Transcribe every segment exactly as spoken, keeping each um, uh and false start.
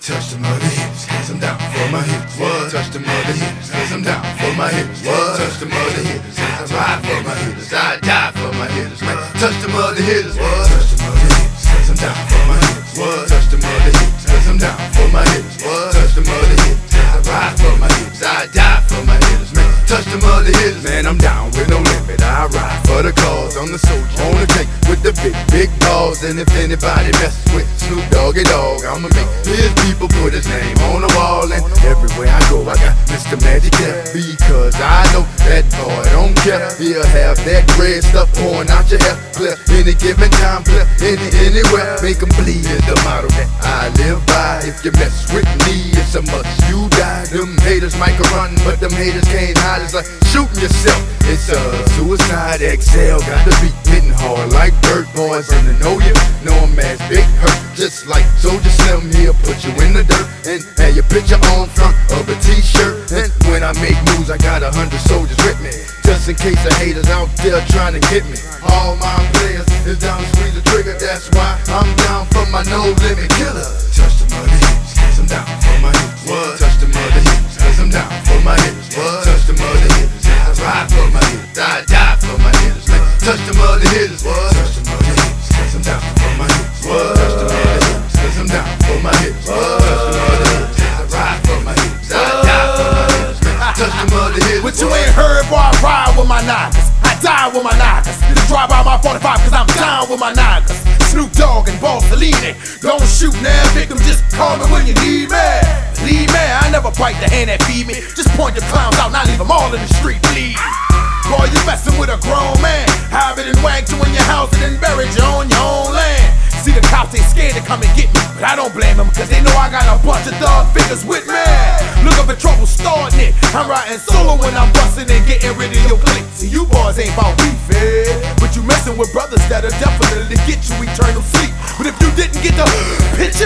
Touch the mother hips, cause I'm down for my hips. What? Touch the mother hips, cause I'm down for my hips. What? Touch the mother hips, I ride for my hips. I die for my hips, man. Touch the mother hips. What? Touch the mother hips, cause I'm down for my hips. What? Touch the mother hips, cause I'm down for my hips. What? Touch the mother hips, I ride for my hips. I die for my hips, man. Touch the mother hips, man. I'm down with no limit. I ride for the cause. I'm the soldier on the tank with the big, big balls. And if anybody messes with Snoop Doggy Dogg, I'ma make his people put his name on the wall. And everywhere I go, I got Mister Magic there, because I know that boy don't care. He'll have that red stuff pouring out your hair, clear any given time, clear any anywhere. Make him bleed is the motto that I live by. If you mess with me, it's a must, you die. Them haters might can run, but them haters can't hide. It's like shooting yourself. It's a suicide X L. Got to be hitting hard like dirt boys. And to know you, know him as Big Hurt. Just like Soldier Slim, he'll put you in the dirt and have your picture on front of a t-shirt. And when I make moves, I got a hundred soldiers with me, just in case the haters out there trying to get me. All my players is down to squeeze the trigger. That's why I'm down for my no limit killer. Touch the mother hips, cause I'm down for my hips. What? Touch the mother hips, cause I'm down for my hips. What? Touch the mother hips, I ride for my hips. I die for my hips, man. Touch the mother hips. What? Touch the mother hips, cause I'm down for my hips. What? Touch the mother hips, cause I'm down for my hips. What? Touch the mother hips, I ride for my hips. I die for my hips, man. Touch the mother hips. What you ain't heard, boy, I ride with my knockers. I die with my knockers. Did a drive by my forty-five, cause I'm down with my knockers. Snoop Dogg and Boss Salini. Don't shoot now, victim, just call me when you need me. Leave me, I never bite the hand that feed me. Just point the clowns out and I leave them all in the street bleed. Boy, you messing with a grown man. Have it and wag to in your house and then bury you on your own land. See, the cops ain't scared to come and get me, but I don't blame them, cause they know I got a bunch of thug figures with me. Looking for trouble starting it. I'm riding solo when I'm busting and getting rid of your clique. See, you boys ain't about beefing, but you messing with brothers that'll definitely get you eternal sleep. But if you didn't get the picture,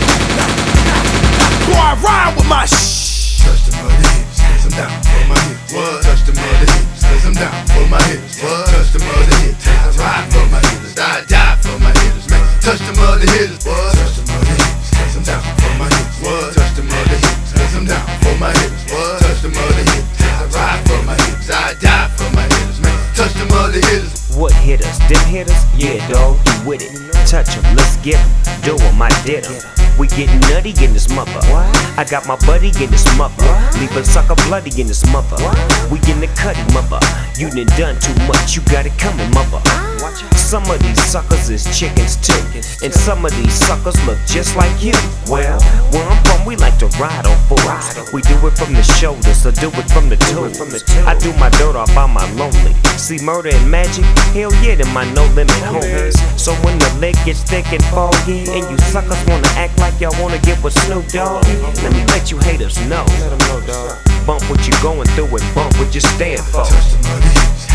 boy, I ride with my shh. Touch the mother hips, cause I'm down for my hips. What? Touch the mother hips, cause I'm down for my hips. What? Touch the mother hips, I ride for my hips. I die for my hips, man. Touch the mother hips. What? Touch the mother hips, cause I'm down for my hips. What? Touch the mother hips, cause I'm down for my hips. What? Touch the mother hips, I ride for my hips. I die for my hips, man. Touch the mother hips. What hitters? Them hitters? Yeah, dawg, you with it. Touch 'em, let's get 'em. Do 'em, I did 'em. We getting nutty in this mother. I got my buddy in this mother. Leave a sucker bloody in this mother. We in the cutty mother. You done done too much, you got it coming mother. Some of these suckers is chickens too, and some of these suckers look just like you. Well, where I'm from, we like to ride on fools. We do it from the shoulders, so do it from the toes. I do my dirt off by my lonely. See murder and magic, hell yeah, to my no limit homies. So when the leg gets thick and foggy, and you suckers wanna act like y'all wanna get with Snoop Dogg, let me let you haters know. Bump what you going through and bump what you stand for. Touch the mother hips.